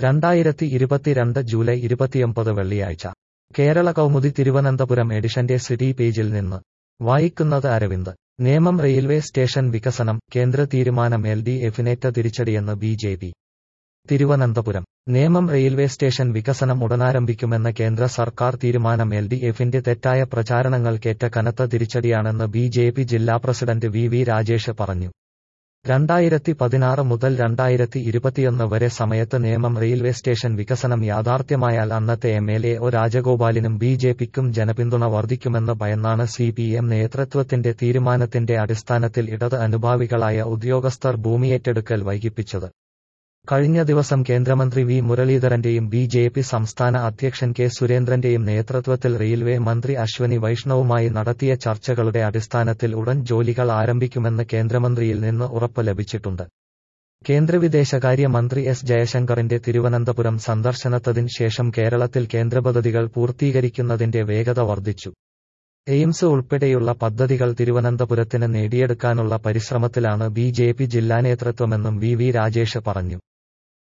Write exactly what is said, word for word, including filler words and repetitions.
രണ്ടായിരത്തി ഇരുപത്തിരണ്ട് ജൂലൈ ഇരുപത്തിയൊമ്പത് വെള്ളിയാഴ്ച കേരള കൗമുദി തിരുവനന്തപുരം എഡിഷന്റെ സിറ്റി പേജിൽ നിന്ന് വായിക്കുന്നത് അരവിന്ദ്. നേമം റെയിൽവേ സ്റ്റേഷൻ വികസനം, കേന്ദ്ര തീരുമാനം എൽ ഡി എഫിനേറ്റ തിരിച്ചടിയെന്ന് B J P. Thiruvananthapuram. Nemom railway station വികസനം ഉടനാരംഭിക്കുമെന്ന കേന്ദ്ര സർക്കാർ തീരുമാനം എൽ ഡി എഫിന്റെ തെറ്റായ പ്രചാരണങ്ങൾക്കേറ്റ കനത്ത തിരിച്ചടിയാണെന്ന് ബി ജെ പി ജില്ലാ പ്രസിഡന്റ് വി വി രാജേഷ് പറഞ്ഞു. രണ്ടായിരത്തി പതിനാറ് മുതൽ രണ്ടായിരത്തി ഇരുപത്തിയൊന്ന് വരെ സമയത്ത് നേമം റെയിൽവേ സ്റ്റേഷൻ വികസനം യാഥാർത്ഥ്യമായാൽ അന്നത്തെ എം എൽ എ ഒ രാജഗോപാലിനും ബി ജെ പിക്കും ജനപിന്തുണ വർദ്ധിക്കുമെന്ന് ഭയന്നാണ് സി പി എം നേതൃത്വത്തിന്റെ തീരുമാനത്തിന്റെ അടിസ്ഥാനത്തിൽ ഇടത് അനുഭാവികളായ ഉദ്യോഗസ്ഥർ ഭൂമിയേറ്റെടുക്കൽ വൈകിപ്പിച്ചത്. കഴിഞ്ഞ ദിവസം കേന്ദ്രമന്ത്രി വി മുരളീധരന്റെയും ബി ജെ പി സംസ്ഥാന അധ്യക്ഷൻ കെ സുരേന്ദ്രന്റെയും നേതൃത്വത്തിൽ റെയിൽവേ മന്ത്രി അശ്വനി വൈഷ്ണവുമായി നടത്തിയ ചർച്ചകളുടെ അടിസ്ഥാനത്തിൽ ഉടൻ ജോലികൾ ആരംഭിക്കുമെന്ന് കേന്ദ്രമന്ത്രിയിൽ നിന്ന് ഉറപ്പ് ലഭിച്ചിട്ടുണ്ട്. കേന്ദ്ര വിദേശകാര്യ മന്ത്രി എസ് ജയശങ്കറിന്റെ തിരുവനന്തപുരം സന്ദർശനത്തിന് ശേഷം കേരളത്തിൽ കേന്ദ്രപദ്ധതികൾ പൂർത്തീകരിക്കുന്നതിന്റെ വേഗത വർദ്ധിച്ചു. എയിംസ് ഉൾപ്പെടെയുള്ള പദ്ധതികൾ തിരുവനന്തപുരത്തിന് നേടിയെടുക്കാനുള്ള പരിശ്രമത്തിലാണ് ബി ജെ പി ജില്ലാ നേതൃത്വമെന്നും വി വി രാജേഷ് പറഞ്ഞു.